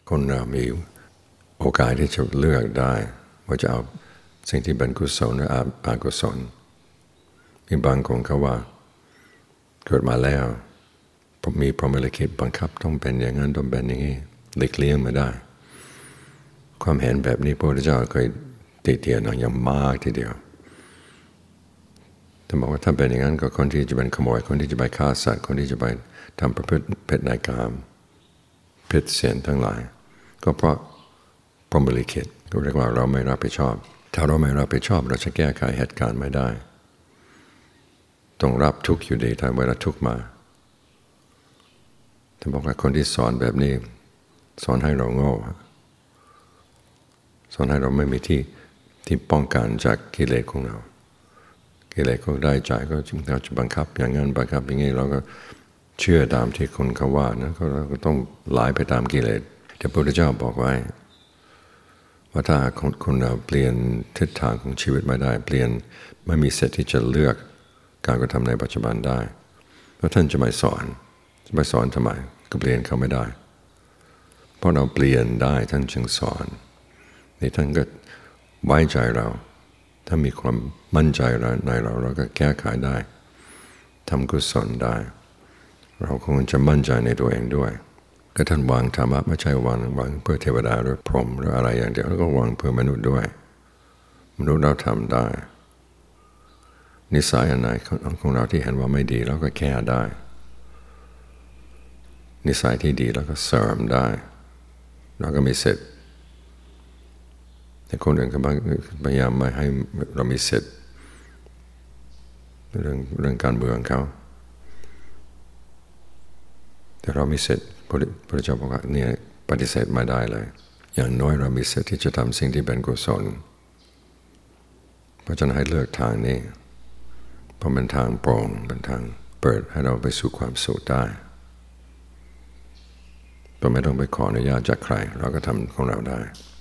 คนเรามีโอกาสที่จะเลือกได้ว่าจะเอาสิ่งที่เป็นกุศลหรืออกุศลมีบางคนเขาว่าเกิดมาแล้วมีพรหมลิขิตบังคับต้องเป็นอย่างนั้นต้องเป็นอย่างนี้หลีกเลี่ยงไม่ได้ความเห็นแบบนี้พระพุทธเจ้าเคยติเตียนอย่างมากทีเดียวท่านบอกว่าถ้าเป็นอย่างนั้นก็คนที่จะเป็นขโมยคนที่จะไปฆ่าสัตว์คนที่จะไปทำประพฤติผิดในกามผิดศีลทั้งหลายก็เพราะพรหมลิขิตก็เรียกว่าเราไม่รับผิดชอบถ้าเราไม่รับผิดชอบเราจะแก้ไขเหตุการณ์ไม่ได้ต้องรับทุกข์อยู่ดีถ้าเวลาทุกข์มาท่านบอกว่าคนที่สอนแบบนี้สอนให้เราโง่สอนให้เราไม่มีที่ป้องกันจากกิเลสของเรากิเลสก็ได้ใจก็จึงเราจะบังคับอย่างนั้นบังคับอย่างนี้เราก็เชื่อตามที่คนเขาว่านะเราก็ต้องไหลไปตามกิเลสแต่พระพุทธเจ้าบอกไว้ว่าถ้าคนเราเปลี่ยนทิศทางของชีวิตไม่ได้เปลี่ยนไม่มีสิทธิ์ที่จะเลือกการกระทำในปัจจุบันได้แล้วท่านจะไม่สอนทำไมก็เปลี่ยนเขาไม่ได้เพราะเราเปลี่ยนได้ท่านจึงสอนนี่ท่านก็ไว้ใจเราถ้ามีความมั่นใจในเราก็แก้ไขได้ทำกุศลได้เราคงจะมั่นใจในตัวเองด้วยก็ท่านวางธรรมะไม่ใช่วางเพื่อเทวดาหรือพรหมหรืออะไรอย่างเดียวแล้วก็วางเพื่อมนุษย์ด้วยมนุษย์เราทำได้นิสัยอันไหนของเราที่เห็นว่าไม่ดีเราก็แก้ได้นิสัยที่ดีเราก็เสริมได้เราก็มีสิทธิ์แต่คนอื่นก็พยายามไม่ให้เรามีสิทธิ์เรื่องการเมืองเขาแต่เรามีสิทธิ์พระพุทธเจ้าบอกว่าเนี่ยปฏิเสธไม่ได้เลยอย่างน้อยเรามีสิทธิ์ที่จะทำสิ่งที่เป็นกุศลเพราะฉะนั้นให้เลือกทางนี้เพราะเป็นทางโปร่งเป็นทางเปิดให้เราไปสู่ความสุขได้เราไม่ต้องไปขออนุญาตจากใครเราก็ทำของเราได้